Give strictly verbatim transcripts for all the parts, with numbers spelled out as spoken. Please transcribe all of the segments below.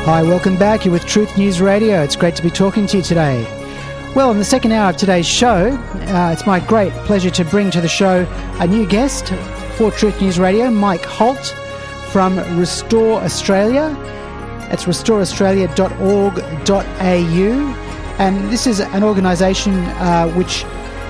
Hi, welcome back. You're with Truth News Radio. It's great to be talking to you today. Well, in the second hour of today's show, uh, it's my great pleasure to bring to the show a new guest for Truth News Radio, Mike Holt from Restore Australia. It's restore australia dot org dot a u, and this is an organisation uh, which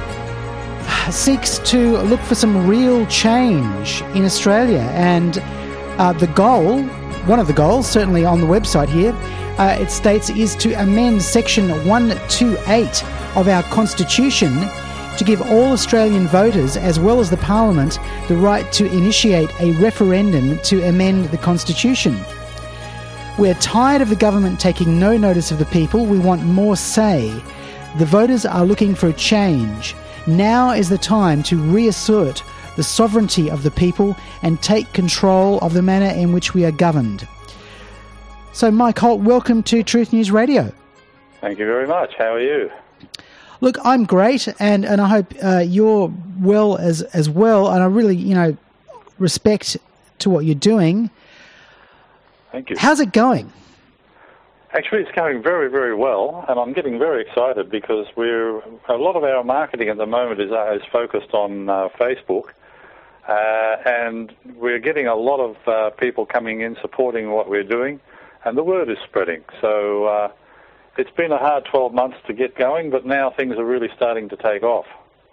seeks to look for some real change in Australia, and uh, the goal, one of the goals, certainly on the website here, uh, it states is to amend Section one twenty-eight of our Constitution to give all Australian voters, as well as the Parliament, the right to initiate a referendum to amend the Constitution. We're tired of the government taking no notice of the people. We want more say. The voters are looking for a change. Now is the time to reassert the sovereignty of the people and take control of the manner in which we are governed. So, Mike Holt, welcome to Truth News Radio. Thank you very much. How are you? Look, I'm great, and, and I hope uh, you're well as as well, and I really, you know, respect to what you're doing. Thank you. How's it going? Actually, it's going very, very well, and I'm getting very excited because we're a lot of our marketing at the moment is, uh, is focused on uh, Facebook, uh, and we're getting a lot of uh, people coming in supporting what we're doing, and the word is spreading. So uh, it's been a hard twelve months to get going, but now things are really starting to take off.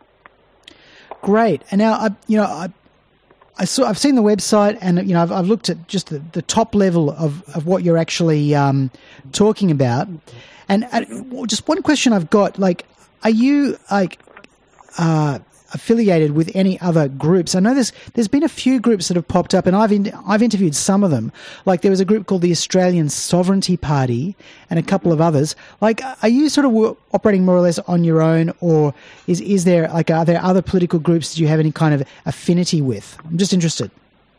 Great. And now, I, you know, I, I saw, I've seen the website, and you know, I've, I've looked at just the, the top level of, of what you're actually um, talking about. And uh, just one question I've got: like, are you like uh, affiliated with any other groups? I know there's there's been a few groups that have popped up, and I've in, I've interviewed some of them. Like, there was a group called the Australian Sovereignty Party, and a couple of others. Like, are you sort of operating more or less on your own, or is is there like are there other political groups that you have any kind of affinity with? I'm just interested.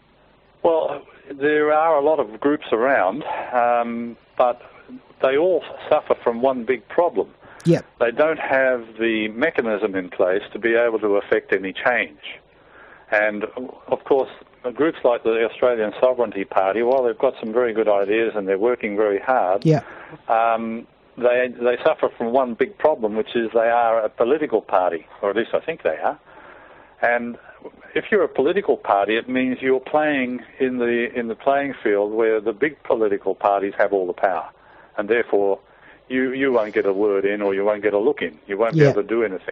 Well, there are a lot of groups around, um, but they all suffer from one big problem. Yep. They don't have the mechanism in place to be able to affect any change. And, of course, groups like the Australian Sovereignty Party, while they've got some very good ideas and they're working very hard, yeah. um, they they suffer from one big problem, which is they are a political party, or at least I think they are. And if you're a political party, it means you're playing in the in the playing field where the big political parties have all the power, and therefore you you won't get a word in, or you won't get a look in. You won't be yeah. able to do anything.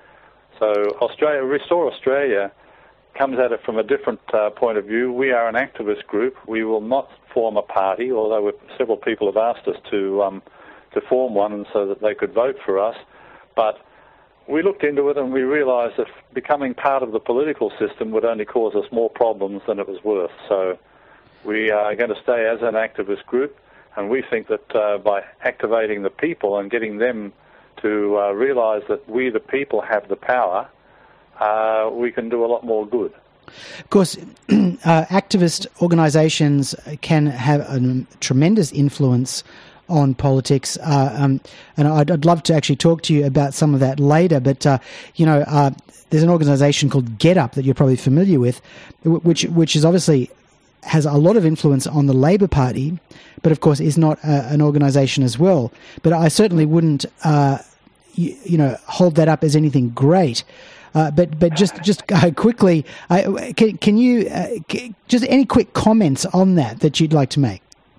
So Australia, Restore Australia comes at it from a different uh, point of view. We are an activist group. We will not form a party, although several people have asked us to um, to form one, and so that they could vote for us. But we looked into it and we realised that becoming part of the political system would only cause us more problems than it was worth. So we are going to stay as an activist group, and we think that uh, by activating the people and getting them to uh, realise that we, the people, have the power, uh, we can do a lot more good. Of course, uh, activist organisations can have a tremendous influence on politics, uh, um, and I'd, I'd love to actually talk to you about some of that later. But uh, you know, uh, there's an organisation called GetUp that you're probably familiar with, which which is obviously has a lot of influence on the Labor Party, but of course is not uh, an organisation as well. But I certainly wouldn't, uh, you, you know, hold that up as anything great. Uh, but but just just uh, quickly, uh, can can you uh, just any quick comments on that that you'd like to make?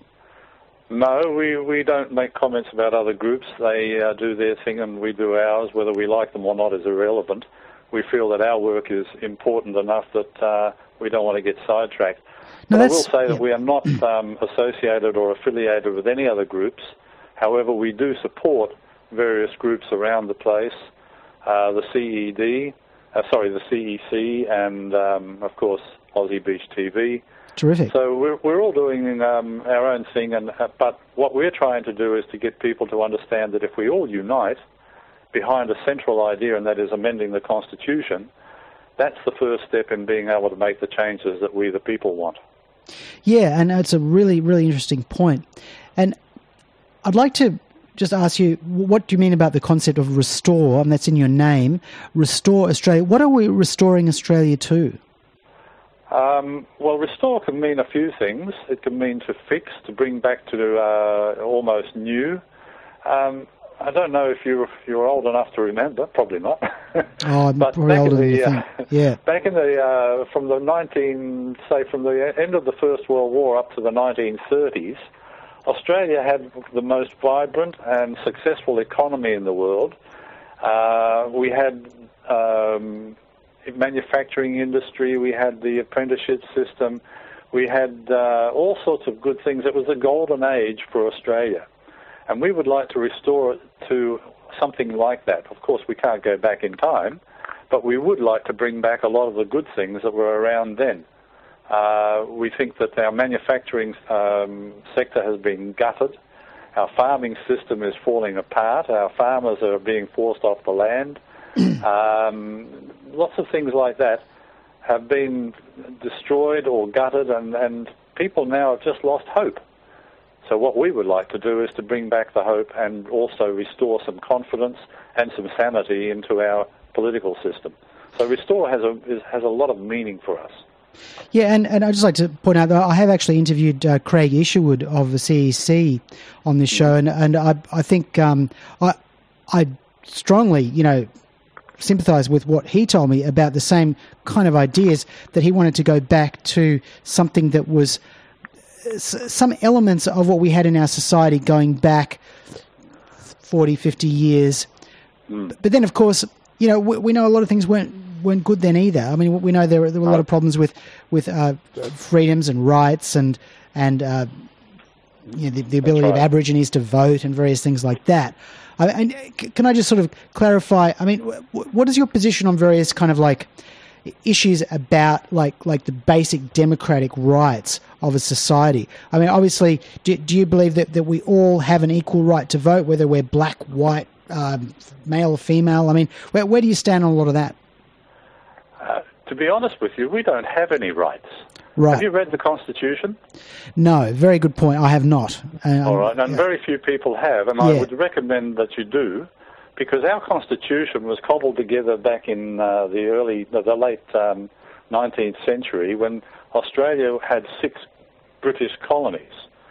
No, we, we don't make comments about other groups. They uh, do their thing and we do ours. Whether we like them or not is irrelevant. We feel that our work is important enough that uh, we don't want to get sidetracked. No, but I will say yeah. that we are not um, associated or affiliated with any other groups. However, we do support various groups around the place, uh, the C E D, uh, sorry, the C E C, and um, of course Aussie Beach T V. Terrific. So we're we're all doing um, our own thing, and uh, but what we're trying to do is to get people to understand that if we all unite behind a central idea, and that is amending the Constitution, that's the first step in being able to make the changes that we, the people, want. Yeah, and it's a really, really interesting point. And I'd like to just ask you, what do you mean about the concept of restore, and that's in your name, Restore Australia? What are we restoring Australia to? Um, well, restore can mean a few things. It can mean to fix, to bring back to uh, almost new. Um, I don't know if you're you're old enough to remember. Probably not. Oh, I'm but probably back older in than the, you uh, think. Yeah. Back in the uh, from the nineteen say from the end of the First World War up to the nineteen thirties, Australia had the most vibrant and successful economy in the world. Uh, we had um, manufacturing industry. We had the apprenticeship system. We had uh, all sorts of good things. It was a golden age for Australia. And we would like to restore it to something like that. Of course, we can't go back in time, but we would like to bring back a lot of the good things that were around then. Uh, we think that our manufacturing um, sector has been gutted. Our farming system is falling apart. Our farmers are being forced off the land. um, lots of things like that have been destroyed or gutted, and, and people now have just lost hope. So what we would like to do is to bring back the hope and also restore some confidence and some sanity into our political system. So restore has a is, has a lot of meaning for us. Yeah, and, and I'd just like to point out that I have actually interviewed uh, Craig Isherwood of the C E C on this show, and, and I, I think um, I I strongly, you know, sympathise with what he told me about the same kind of ideas, that he wanted to go back to something that was some elements of what we had in our society going back forty, fifty years. Mm. But then, of course, you know, we, we know a lot of things weren't weren't good then either. I mean, we know there were, there were a lot of problems with with uh, freedoms and rights and and uh, you know, the, the ability right. of Aborigines to vote and various things like that. I, and can I just sort of clarify? I mean, what is your position on various kind of like issues about like like the basic democratic rights of a society? I mean, obviously, do, do you believe that, that we all have an equal right to vote, whether we're black, white, um, male or female? I mean, where, where do you stand on a lot of that? Uh, to be honest with you, we don't have any rights. Right. Have you read the Constitution? No, very good point. I have not. Um, all right, and yeah. very few people have, and yeah. I would recommend that you do, because our Constitution was cobbled together back in uh, the early, the, the late um, nineteenth century, when Australia had six British colonies.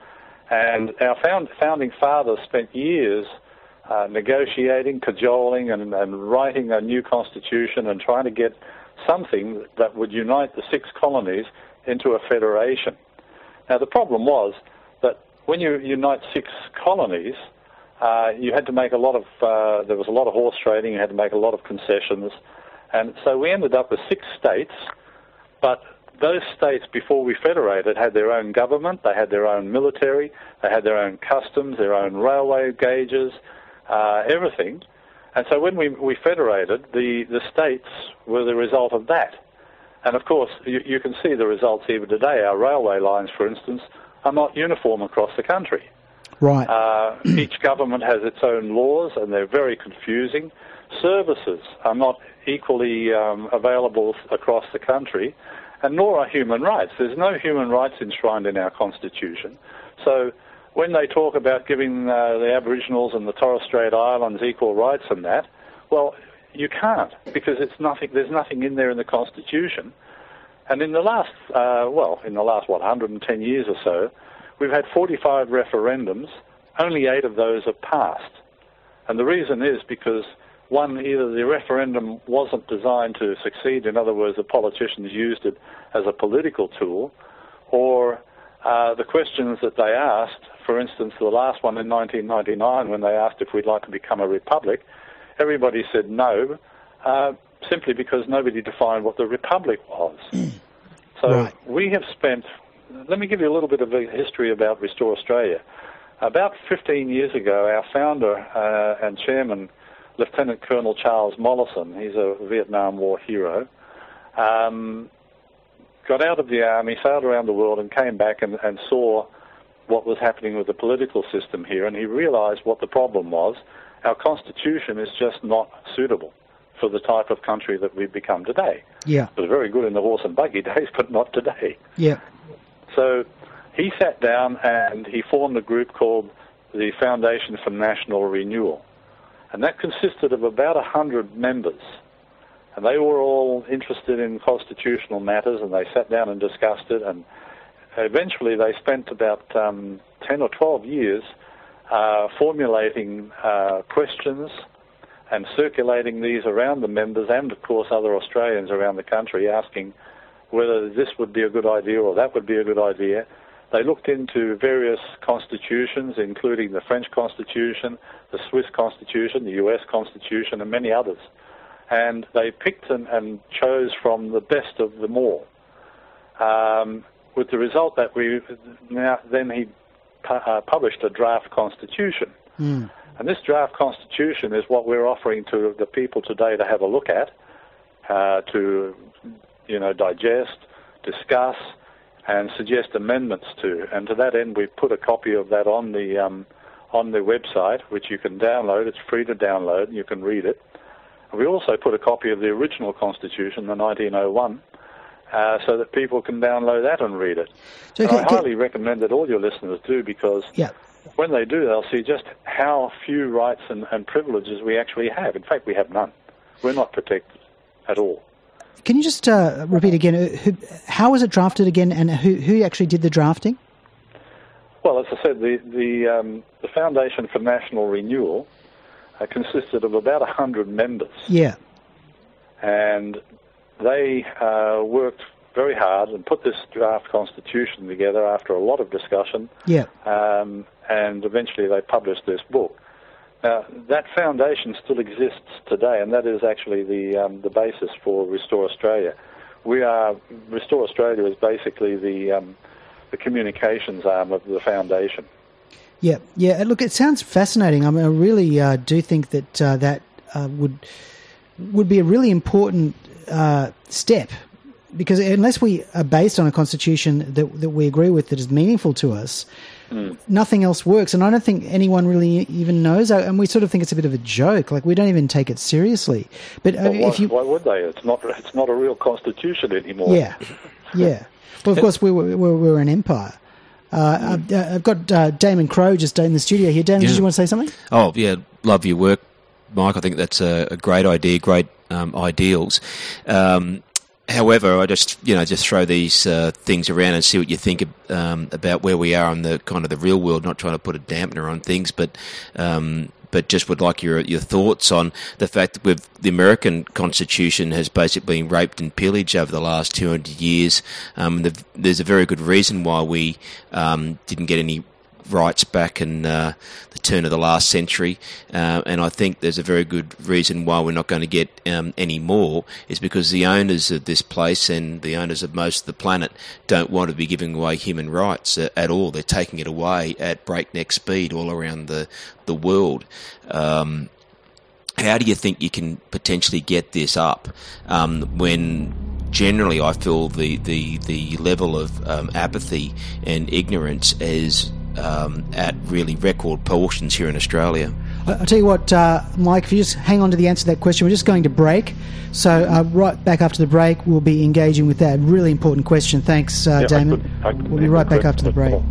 And our found, founding fathers spent years uh, negotiating, cajoling, and, and writing a new constitution and trying to get something that would unite the six colonies into a federation. Now, the problem was that when you unite six colonies, uh, you had to make a lot of, uh, there was a lot of horse trading, you had to make a lot of concessions, and so we ended up with six states, but those states, before we federated, had their own government, they had their own military, they had their own customs, their own railway gauges, uh, everything. And so when we, we federated, the, the states were the result of that. And of course, you, you can see the results even today. Our railway lines, for instance, are not uniform across the country. Right. Uh, each government has its own laws, and they're very confusing. Services are not equally um, available across the country, and nor are human rights. There's no human rights enshrined in our Constitution. So when they talk about giving uh, the Aboriginals and the Torres Strait Islands equal rights and that, well, you can't, because it's nothing. There's nothing in there in the Constitution. And in the last, uh, well, in the last, what, one hundred ten years or so, we've had forty-five referendums. Only eight of those have passed. And the reason is because, one, either the referendum wasn't designed to succeed, in other words, the politicians used it as a political tool, or uh, the questions that they asked, for instance, the last one in nineteen ninety-nine, when they asked if we'd like to become a republic, everybody said no, uh, simply because nobody defined what the republic was. So right. we have spent, let me give you a little bit of a history about Restore Australia. About fifteen years ago, our founder uh, and chairman, Lieutenant Colonel Charles Mollison, he's a Vietnam War hero, um, got out of the army, sailed around the world, and came back and, and saw what was happening with the political system here, and he realized what the problem was. Our Constitution is just not suitable for the type of country that we've become today. Yeah. It was very good in the horse and buggy days, but not today. Yeah. So he sat down and he formed a group called the Foundation for National Renewal. And that consisted of about one hundred members. And they were all interested in constitutional matters, and they sat down and discussed it, and eventually they spent about um, ten or twelve years uh, formulating uh, questions and circulating these around the members and, of course, other Australians around the country, asking whether this would be a good idea or that would be a good idea. They looked into various constitutions, including the French Constitution, the Swiss Constitution, the U S Constitution, and many others. And they picked and, and chose from the best of them all, um, with the result that we now then he pu- uh, published a draft constitution. Mm. And this draft constitution is what we're offering to the people today to have a look at, uh, to you know digest, discuss, and suggest amendments to. And to that end, we've put a copy of that on the um, on the website, which you can download. It's free to download, and you can read it. We also put a copy of the original Constitution, the nineteen oh one, uh, so that people can download that and read it. So can, I highly can... recommend that all your listeners do, because yeah. when they do, they'll see just how few rights and, and privileges we actually have. In fact, we have none. We're not protected at all. Can you just uh, repeat again, who, how was it drafted again, and who, who actually did the drafting? Well, as I said, the, the, um, the Foundation for National Renewal Uh, consisted of about one hundred members. Yeah. And they uh, worked very hard and put this draft constitution together after a lot of discussion. Yeah. Um, and eventually they published this book. Now, that foundation still exists today, and that is actually the um, the basis for Restore Australia. We are Restore Australia is basically the um, the communications arm of the foundation. Yeah, yeah. Look, it sounds fascinating. I mean, I really uh, do think that uh, that uh, would would be a really important uh, step, because unless we are based on a constitution that that we agree with, that is meaningful to us, mm. nothing else works. And I don't think anyone really even knows. And we sort of think it's a bit of a joke. Like, we don't even take it seriously. But uh, well, why, if you, why would they? It's not. It's not a real constitution anymore. Yeah, yeah. Well, of course, we were we're, we're an empire. Uh, I've, I've got uh, Damon Crowe just in the studio here. Damon, yeah. Did you want to say something? Oh, yeah, love your work, Mike. I think that's a, a great idea, great um, ideals. Um, however, I just, you know, just throw these uh, things around and see what you think um, about where we are in the kind of the real world, not trying to put a dampener on things, but... Um, but just would like your your thoughts on the fact that with the American Constitution has basically been raped and pillaged over the last two hundred years. Um, the, there's a very good reason why we um, didn't get any rights back in uh, the turn of the last century, uh, and I think there's a very good reason why we're not going to get um, any more, is because the owners of this place and the owners of most of the planet don't want to be giving away human rights uh, at all. They're taking it away at breakneck speed all around the, the world. Um, how do you think you can potentially get this up um, when generally I feel the, the, the level of um, apathy and ignorance is Um, at really record proportions here in Australia? I'll tell you what, uh, Mike, if you just hang on to the answer to that question, we're just going to break. So uh, right back after the break, we'll be engaging with that really important question. Thanks, uh, yeah, Damon. I could, I could we'll be right back after the break.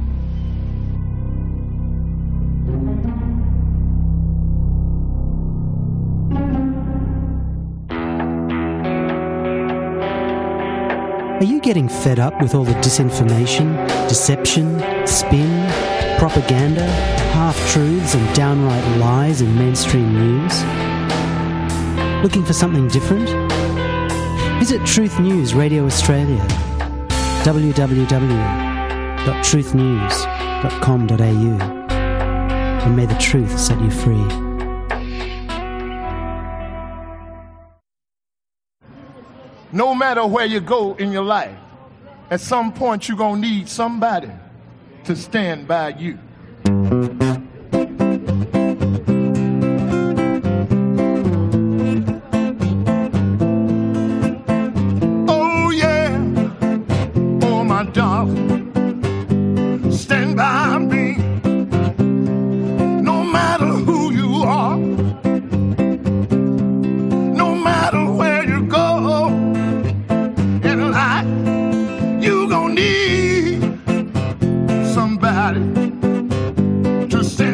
Are you getting fed up with all the disinformation, deception, spin, propaganda, half-truths and downright lies in mainstream news? Looking for something different? Visit Truth News Radio Australia, w w w dot truth news dot com dot a u, and may the truth set you free. No matter where you go in your life, at some point you're going to need somebody to stand by you. Oh yeah, oh my darling, stand by me. No matter who you are, no matter where you go, you gon' need somebody to stand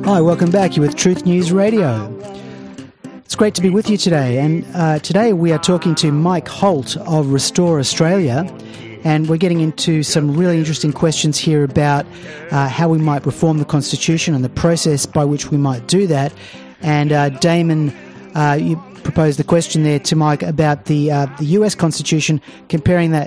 Hi, welcome back. You're with Truth News Radio. It's great to be with you today, and uh, today we are talking to Mike Holt of Restore Australia, and we're getting into some really interesting questions here about uh, how we might reform the Constitution and the process by which we might do that. And uh, Damon, uh, you proposed the question there to Mike about the uh, the U S Constitution, comparing that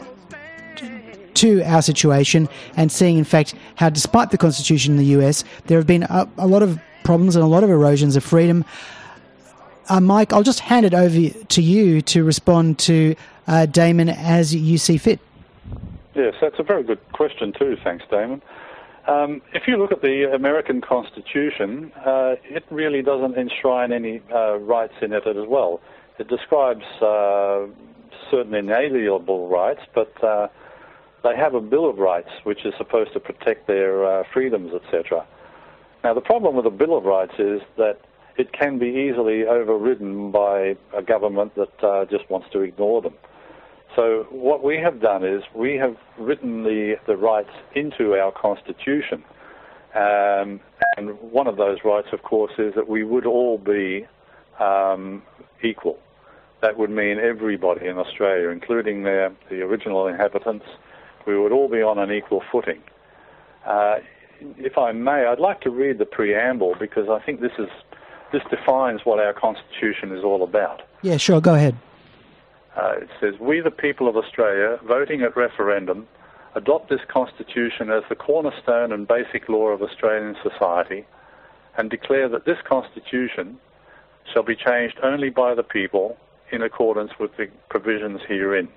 to our situation and seeing, in fact, how despite the Constitution in the U S, there have been a, a lot of problems and a lot of erosions of freedom. Uh, Mike, I'll just hand it over to you to respond to uh, Damon as you see fit. Yes, that's a very good question too, thanks, Damon. Um, if you look at the American Constitution, uh, it really doesn't enshrine any uh, rights in it as well. It describes uh, certain inalienable rights, but uh, they have a Bill of Rights which is supposed to protect their uh, freedoms, et cetera. Now, the problem with a Bill of Rights is that it can be easily overridden by a government that uh, just wants to ignore them. So what we have done is we have written the, the rights into our Constitution. Um, and one of those rights, of course, is that we would all be um, equal. That would mean everybody in Australia, including their, the original inhabitants, we would all be on an equal footing. Uh, if I may, I'd like to read the preamble because I think this is this defines what our Constitution is all about. Yeah, sure, go ahead. Uh, it says, "We, the people of Australia, voting at referendum, adopt this Constitution as the cornerstone and basic law of Australian society and declare that this Constitution shall be changed only by the people in accordance with the provisions herein.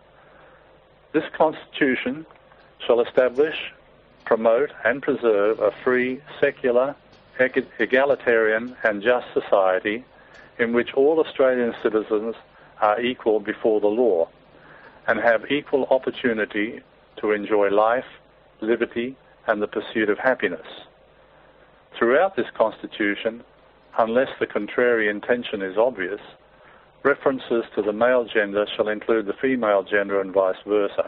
This Constitution shall establish, promote and preserve a free, secular, egalitarian and just society in which all Australian citizens are equal before the law and have equal opportunity to enjoy life, liberty and the pursuit of happiness. Throughout this Constitution, unless the contrary intention is obvious, references to the male gender shall include the female gender and vice versa.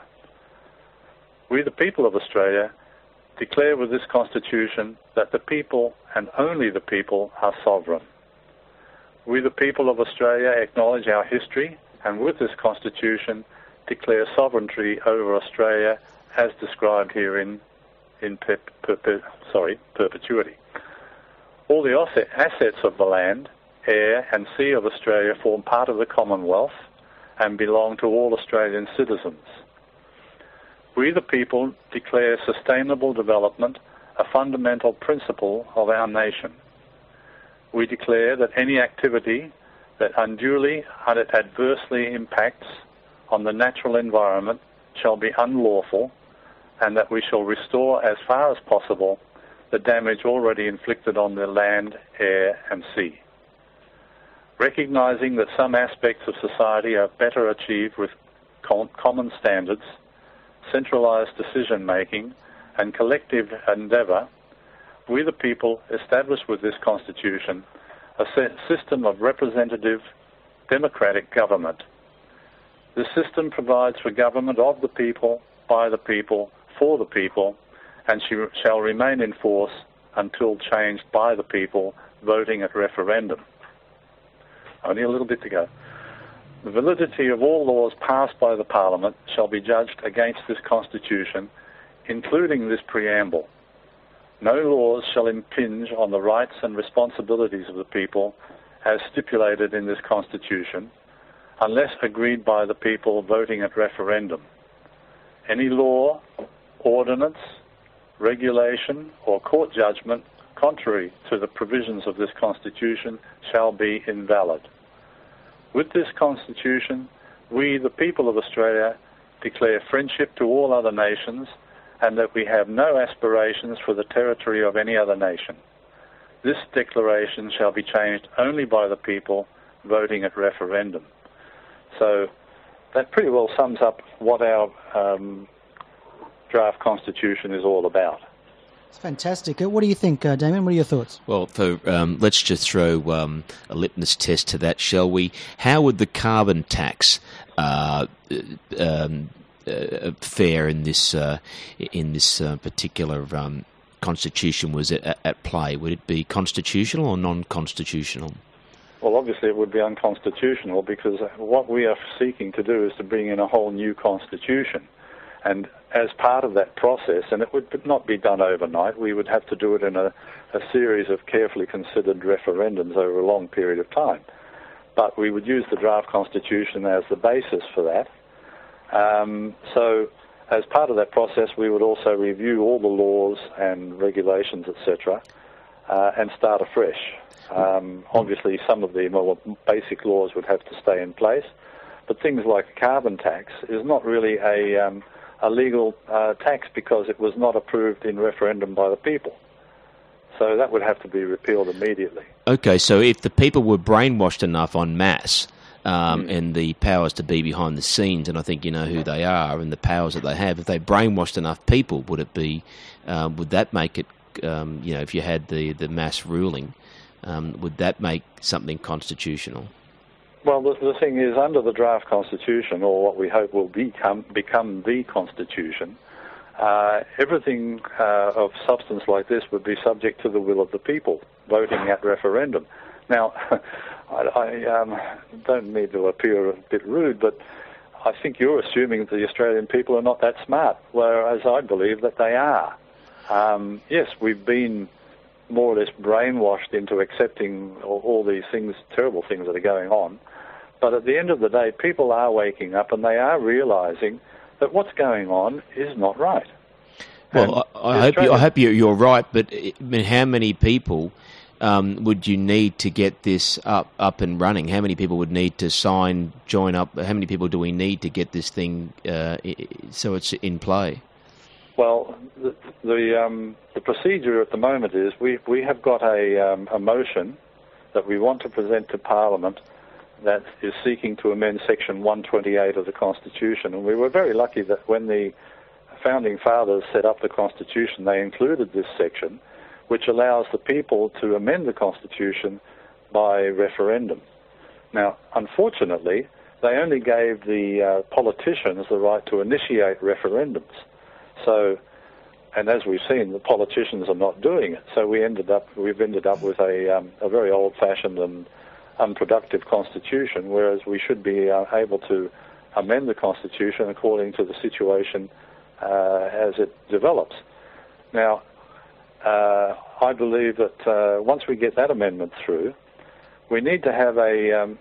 We, the people of Australia, declare with this Constitution that the people and only the people are sovereign. We, the people of Australia, acknowledge our history and with this Constitution declare sovereignty over Australia as described herein in per, per, per, sorry, perpetuity. All the assets of the land, air and sea of Australia form part of the Commonwealth and belong to all Australian citizens. We, the people, declare sustainable development a fundamental principle of our nation. We declare that any activity that unduly and adversely impacts on the natural environment shall be unlawful and that we shall restore as far as possible the damage already inflicted on the land, air and sea. Recognizing that some aspects of society are better achieved with com- common standards, centralized decision-making and collective endeavour, we the people establish with this Constitution a system of representative democratic government. This system provides for government of the people, by the people, for the people, and she shall remain in force until changed by the people voting at referendum." Only a little bit to go. "The validity of all laws passed by the Parliament shall be judged against this Constitution, including this preamble. No laws shall impinge on the rights and responsibilities of the people as stipulated in this Constitution, unless agreed by the people voting at referendum. Any law, ordinance, regulation, or court judgment contrary to the provisions of this Constitution shall be invalid. With this Constitution, we, the people of Australia, declare friendship to all other nations and that we have no aspirations for the territory of any other nation. This declaration shall be changed only by the people voting at referendum." So that pretty well sums up what our um, draft Constitution is all about. It's fantastic. What do you think, uh, Damon? What are your thoughts? Well, for, um, let's just throw um, a litmus test to that, shall we? How would the carbon tax uh, um, uh, fare in this uh, in this uh, particular um, constitution was at, at play? Would it be constitutional or non-constitutional? Well, obviously it would be unconstitutional, because what we are seeking to do is to bring in a whole new constitution. And as part of that process, and it would not be done overnight, we would have to do it in a, a series of carefully considered referendums over a long period of time. But we would use the draft constitution as the basis for that. Um, so as part of that process, we would also review all the laws and regulations, et cetera, uh, and start afresh. Um, obviously, some of the more basic laws would have to stay in place, but things like a carbon tax is not really a, um, a legal uh, tax, because it was not approved in referendum by the people. So that would have to be repealed immediately. Okay, so if the people were brainwashed enough en masse, um, mm. and the powers to be behind the scenes, and I think you know who they are and the powers that they have, if they brainwashed enough people, would it be, um, would that make it, um, you know, if you had the, the mass ruling, Um, would that make something constitutional? Well, the, the thing is, under the draft constitution, or what we hope will become become the constitution, uh, everything uh, of substance like this would be subject to the will of the people voting at referendum. Now, I, I um, don't mean to appear a bit rude, but I think you're assuming that the Australian people are not that smart, whereas I believe that they are. Um, yes, we've been more or less brainwashed into accepting all, all these things, terrible things that are going on. But at the end of the day, people are waking up and they are realising that what's going on is not right. Well, I, I hope you, I hope you're right. But I mean, how many people um, would you need to get this up up and running? How many people would need to sign, join up? How many people do we need to get this thing uh, so it's in play? Well, the the, um, the procedure at the moment is we we have got a um, a motion that we want to present to Parliament that is seeking to amend Section one twenty-eight of the Constitution, and we were very lucky that when the Founding Fathers set up the Constitution, they included this section, which allows the people to amend the Constitution by referendum. Now, unfortunately, they only gave the uh, politicians the right to initiate referendums. So, and as we've seen, the politicians are not doing it. So we ended up, we've ended up with a, um, a very old-fashioned and unproductive constitution, whereas we should be uh, able to amend the constitution according to the situation uh, as it develops. Now, uh, I believe that uh, once we get that amendment through, we need to have a, um,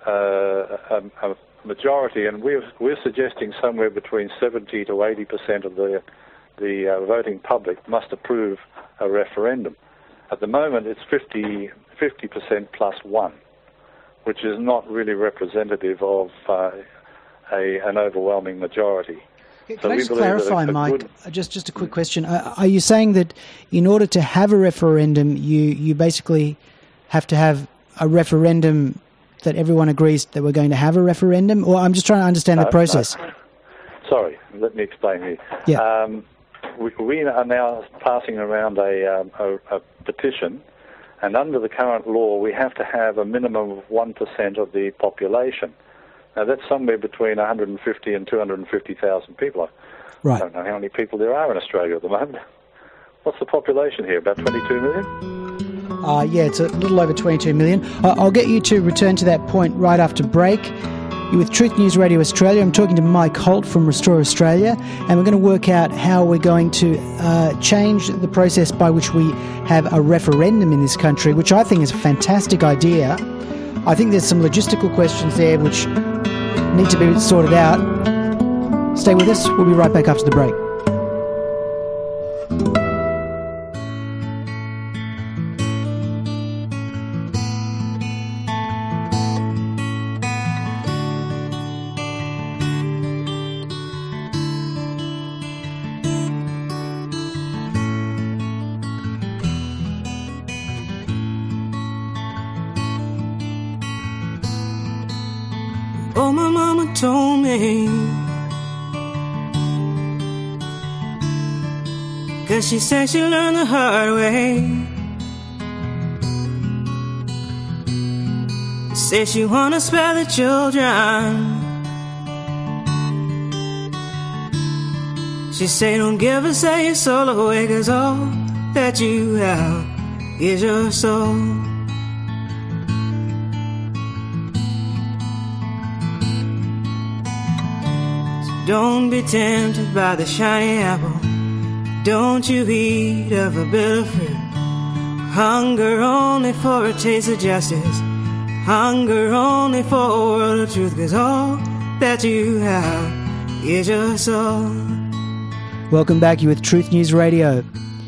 uh, a, a majority, and we're, we're suggesting somewhere between seventy to eighty percent of the the uh, voting public must approve a referendum. At the moment, it's fifty percent plus one, which is not really representative of uh, a, an overwhelming majority. Can so I we just believe clarify, that a Mike, good... just, just a quick question. Uh, are you saying that in order to have a referendum, you, you basically have to have a referendum that everyone agrees that we're going to have a referendum? Or I'm just trying to understand no, the process. No. Sorry, let me explain here. Yeah. Um, we, we are now passing around a, um, a, a petition, and under the current law, we have to have a minimum of one percent of the population. Now, that's somewhere between one hundred fifty and two hundred fifty thousand people. Right. I don't know how many people there are in Australia at the moment. What's the population here, about twenty-two million? Uh, yeah, it's a little over twenty-two million. Uh, I'll get you to return to that point right after break. You're with Truth News Radio Australia. I'm talking to Mike Holt from Restore Australia, and we're going to work out how we're going to uh, change the process by which we have a referendum in this country, which I think is a fantastic idea. I think there's some logistical questions there which need to be sorted out. Stay with us. We'll be right back after the break. Oh, my mama told me, 'cause she said she learned the hard way. Say she wanna spare the children. She say don't give us a soul away, 'cause all that you have is your soul. So don't be tempted by the shiny apple. Don't you eat of a bitter fruit. Hunger only for a taste of justice. Hunger only for a world of truth. 'Cause all that you have is your soul. Welcome back. You're with Truth News Radio.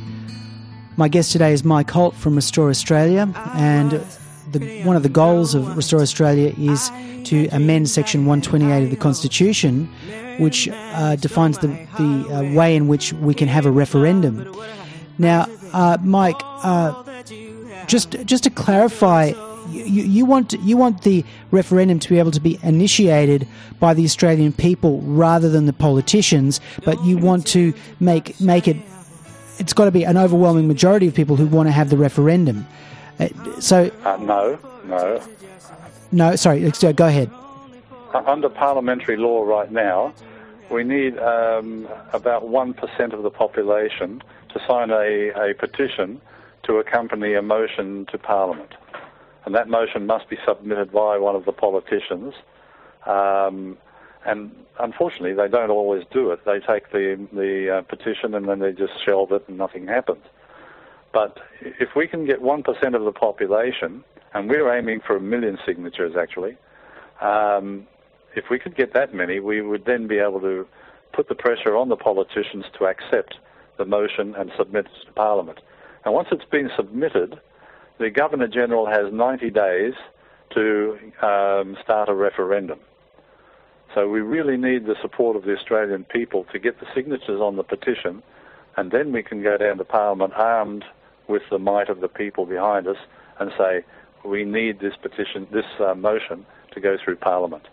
My guest today is Mike Holt from Restore Australia, and the, one of the goals of Restore Australia is to amend Section one twenty-eight of the Constitution, which uh, defines the, the uh, way in which we can have a referendum. Now, uh, Mike, uh, just just to clarify, you, you want you want the referendum to be able to be initiated by the Australian people rather than the politicians, but you want to make make it. It's got to be an overwhelming majority of people who want to have the referendum. Uh, so, uh, no, no, no. Sorry, go ahead. Under parliamentary law right now, we need um, about one percent of the population to sign a, a petition to accompany a motion to Parliament. And that motion must be submitted by one of the politicians. Um, and unfortunately, they don't always do it. They take the, the uh, petition and then they just shelve it and nothing happens. But if we can get one percent of the population, and we're aiming for a million signatures actually, um, if we could get that many, we would then be able to put the pressure on the politicians to accept the motion and submit it to Parliament. And once it's been submitted, the Governor-General has ninety days to um, start a referendum. So we really need the support of the Australian people to get the signatures on the petition, and then we can go down to Parliament armed with the might of the people behind us and say, we need this petition, this uh, motion to go through Parliament.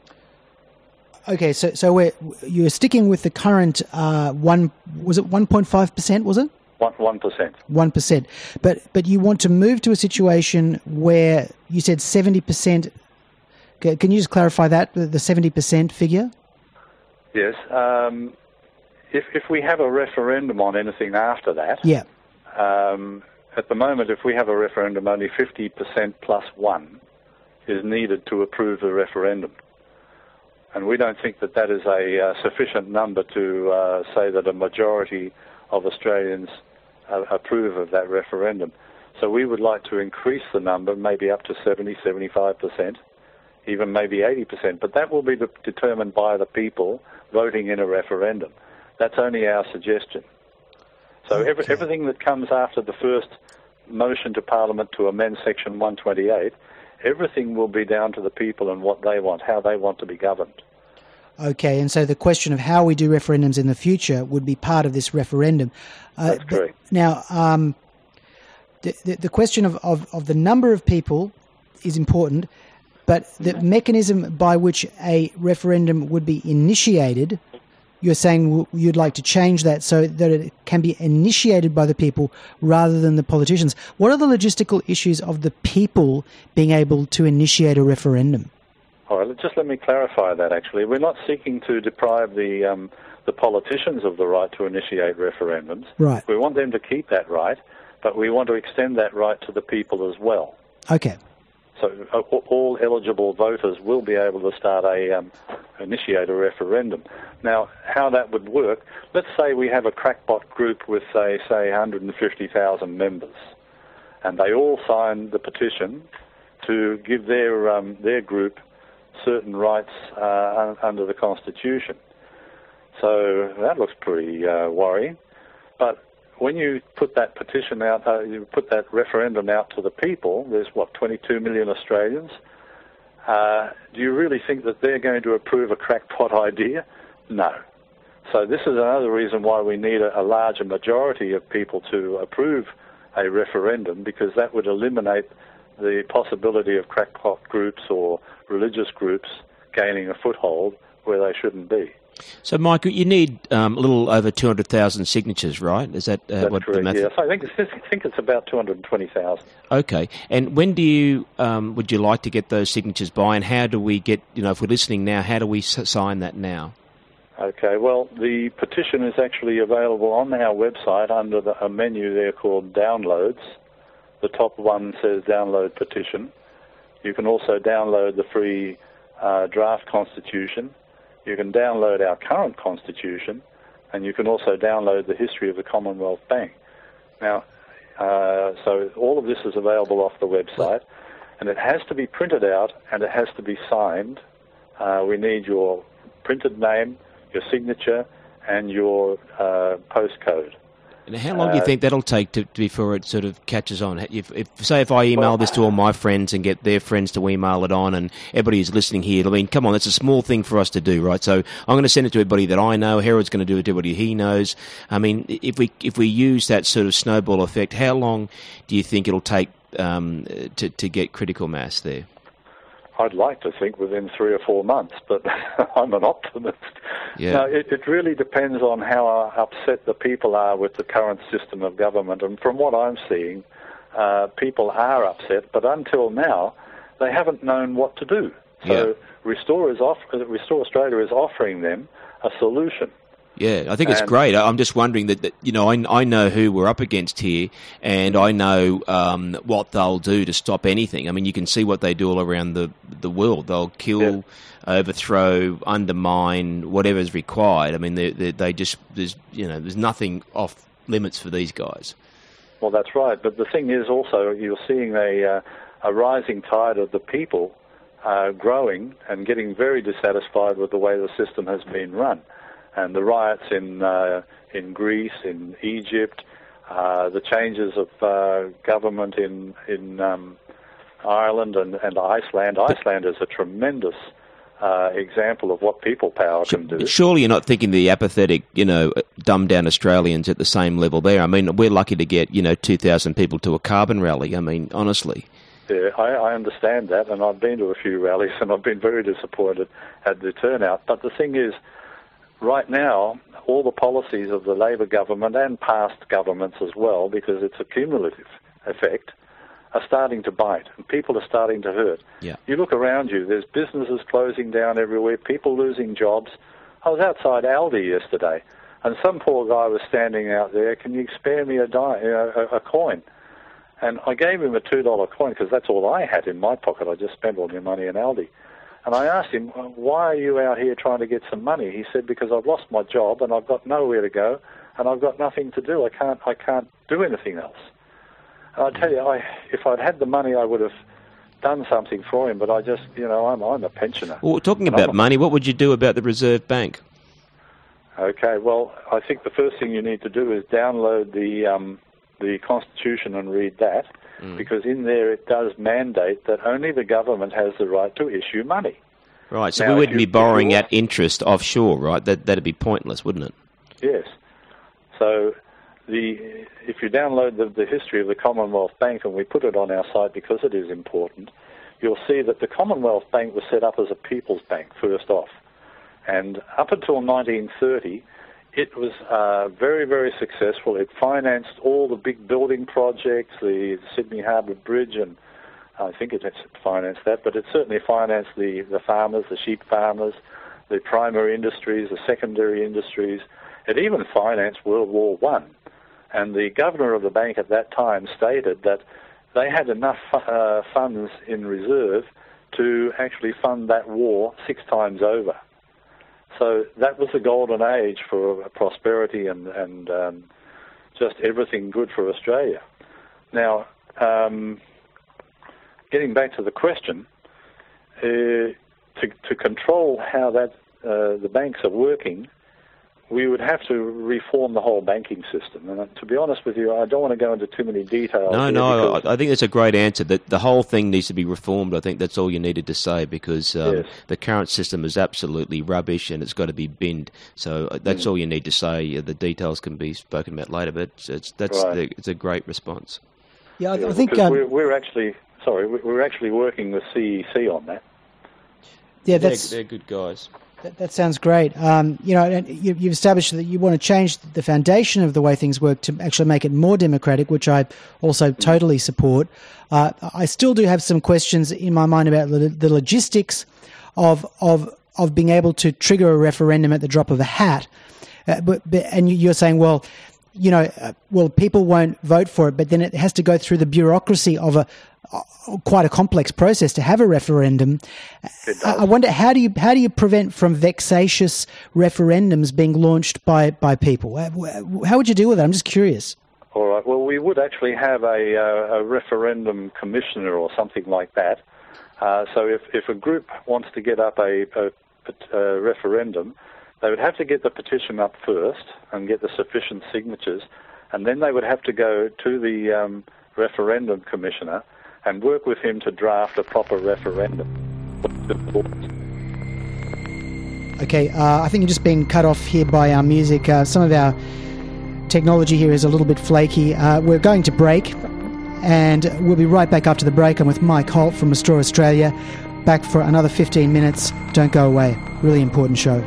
Okay, so so we're, you're sticking with the current uh, one, was it one point five percent, was it? One, one percent. One percent. But, but you want to move to a situation where you said seventy percent. Can you just clarify that, the seventy percent figure? Yes. Um, if, if we have a referendum on anything after that, yeah. Um, at the moment, if we have a referendum, only fifty percent plus one is needed to approve the referendum. And we don't think that that is a uh, sufficient number to uh, say that a majority of Australians uh, approve of that referendum. So we would like to increase the number, maybe up to seventy, seventy-five percent, even maybe eighty percent. But that will be de- determined by the people voting in a referendum. That's only our suggestion. So okay. every, everything that comes after the first motion to Parliament to amend Section one twenty-eight, everything will be down to the people and what they want, how they want to be governed. Okay, and so the question of how we do referendums in the future would be part of this referendum. Uh, That's correct. Now, um, the, the, the question of, of, of the number of people is important, but the mm-hmm. mechanism by which a referendum would be initiated, you're saying you'd like to change that so that it can be initiated by the people rather than the politicians. What are the logistical issues of the people being able to initiate a referendum? All right, just let me clarify that, actually. We're not seeking to deprive the um, the politicians of the right to initiate referendums. Right. We want them to keep that right, but we want to extend that right to the people as well. Okay. So uh, all eligible voters will be able to start a um, initiate a referendum. Now, how that would work, let's say we have a crackpot group with, say, say one hundred fifty thousand members, and they all sign the petition to give their um, their group certain rights uh, under the Constitution. So that looks pretty uh, worrying. But when you put that petition out, uh, you put that referendum out to the people, there's, what, twenty-two million Australians. Uh, do you really think that they're going to approve a crackpot idea? No. So this is another reason why we need a, a larger majority of people to approve a referendum, because that would eliminate the possibility of crackpot groups or religious groups gaining a foothold where they shouldn't be. So, Mike, you need um, a little over two hundred thousand signatures, right? Is that uh, That's what correct, the math? yes. I think, it's, I think it's about two hundred twenty thousand. Okay. And when do you, um, would you like to get those signatures by, and how do we get, you know, if we're listening now, how do we s- sign that now? Okay, well, the petition is actually available on our website under the, a menu there called Downloads. The top one says Download Petition. You can also download the free uh, draft Constitution. You can download our current Constitution, and you can also download the history of the Commonwealth Bank. Now, uh, so all of this is available off the website, and it has to be printed out and it has to be signed. Uh, we need your printed name, your signature, and your uh, postcode. And how long uh, do you think that'll take to, to before it sort of catches on? If, if say if I email well, this to all my friends and get their friends to email it on, and everybody who's listening here, I mean, come on, that's a small thing for us to do, right? So I'm going to send it to everybody that I know. Harold's going to do it to everybody he knows. I mean, if we if we use that sort of snowball effect, how long do you think it'll take um, to to get critical mass there? I'd like to think within three or four months, but I'm an optimist. Yeah. No, it, it really depends on how upset the people are with the current system of government. And from what I'm seeing, uh, people are upset, but until now, they haven't known what to do. So Yeah. Restore, is off, Restore Australia is offering them a solution. Yeah, I think it's And- great. I'm just wondering that, that you know, I, I know who we're up against here, and I know um, what they'll do to stop anything. I mean, you can see what they do all around the the world. They'll kill, Yeah. overthrow, undermine, whatever's required. I mean, they, they, they just there's you know there's nothing off limits for these guys. Well, that's right. But the thing is also you're seeing a, uh, a rising tide of the people uh, growing and getting very dissatisfied with the way the system has been run. And the riots in uh, in Greece, in Egypt, uh, the changes of uh, government in in um, Ireland and, and Iceland. Iceland is a tremendous uh, example of what people power can do. Surely you're not thinking the apathetic, you know, dumbed down Australians at the same level there. I mean, we're lucky to get, you know, two thousand people to a carbon rally. I mean, honestly. Yeah, I, I understand that, and I've been to a few rallies, and I've been very disappointed at the turnout. But the thing is, right now, all the policies of the Labor government and past governments as well, because it's a cumulative effect, are starting to bite, and people are starting to hurt. Yeah. You look around you, there's businesses closing down everywhere, people losing jobs. I was outside Aldi yesterday, and some poor guy was standing out there, can you spare me a, di- a, a coin? And I gave him a two dollar coin, because that's all I had in my pocket. I just spent all my money in Aldi. And I asked him, why are you out here trying to get some money? He said, because I've lost my job and I've got nowhere to go and I've got nothing to do. I can't I can't do anything else. And I tell you, I, if I'd had the money, I would have done something for him, but I just, you know, I'm, I'm a pensioner. Well, talking about money, what would you do about the Reserve Bank? Okay, well, I think the first thing you need to do is download the um, the Constitution and read that. Mm. Because in there it does mandate that only the government has the right to issue money. Right, so now, we wouldn't you, be borrowing you, at interest offshore, right? That, that'd be pointless, wouldn't it? Yes. So the if you download the, the history of the Commonwealth Bank, and we put it on our site because it is important, you'll see that the Commonwealth Bank was set up as a people's bank first off. And up until nineteen thirty, it was uh, very, very successful. It financed all the big building projects, the Sydney Harbour Bridge, and I think it financed that, but it certainly financed the, the farmers, the sheep farmers, the primary industries, the secondary industries. It even financed World War One. And the governor of the bank at that time stated that they had enough uh, funds in reserve to actually fund that war six times over. So that was the golden age for prosperity and, and um, just everything good for Australia. Now, um, getting back to the question, uh, to, to control how that uh, the banks are working, we would have to reform the whole banking system. And uh, to be honest with you, I don't want to go into too many details. No, no, I, I think that's a great answer. That the whole thing needs to be reformed. I think that's all you needed to say, because um, yes. the current system is absolutely rubbish and it's got to be binned. So that's mm. all you need to say. The details can be spoken about later, but it's that's right. the, it's a great response. Yeah, I, yeah, I think um, um, we're, we're actually sorry, we're actually working with C E C on that. Yeah, that's they're, they're good guys. That, that sounds great. Um, you know, and you, you've established that you want to change the foundation of the way things work to actually make it more democratic, which I also totally support. Uh, I still do have some questions in my mind about the, the logistics of of of being able to trigger a referendum at the drop of a hat. Uh, but, but and you're saying, well, you know, uh, well, people won't vote for it, but then it has to go through the bureaucracy of a uh, quite a complex process to have a referendum. I, I wonder how do you how do you prevent from vexatious referendums being launched by by people? How would you deal with that? I'm just curious. All right. Well, we would actually have a, uh, a referendum commissioner or something like that. Uh, so if, if a group wants to get up a, a, a referendum, they would have to get the petition up first and get the sufficient signatures, and then they would have to go to the um, referendum commissioner and work with him to draft a proper referendum. Okay, uh, I think you're just being cut off here by our music. Uh, some of our technology here is a little bit flaky. Uh, we're going to break, and we'll be right back after the break. I'm with Mike Holt from Restore Australia, back for another fifteen minutes. Don't go away. Really important show.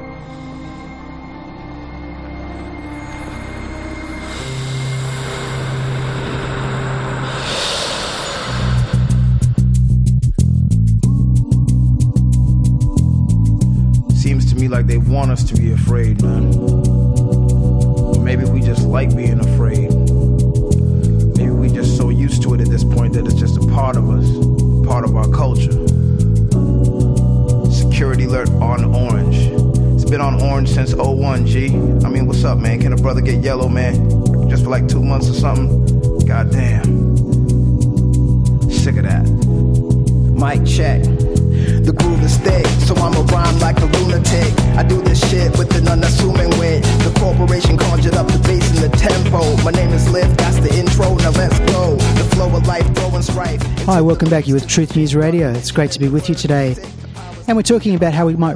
Seems to me like they want us to be afraid, man. Maybe we just like being afraid. Maybe we just so used to it at this point that it's just a part of us, part of our culture. Security alert on orange. It's been on orange since oh one, G. I mean, what's up, man? Can a brother get yellow, man? Just for like two months or something? Goddamn. Sick of that. Mic check. The groove is thick, so I'ma rhyme like a lunatic. I do this shit with an unassuming wit. The corporation conjured up the bass and the tempo. My name is Lift, that's the intro, now let's go. The flow of life, throwing strife. Hi, welcome back. You're with Truth News Radio. It's great to be with you today. And we're talking about how we might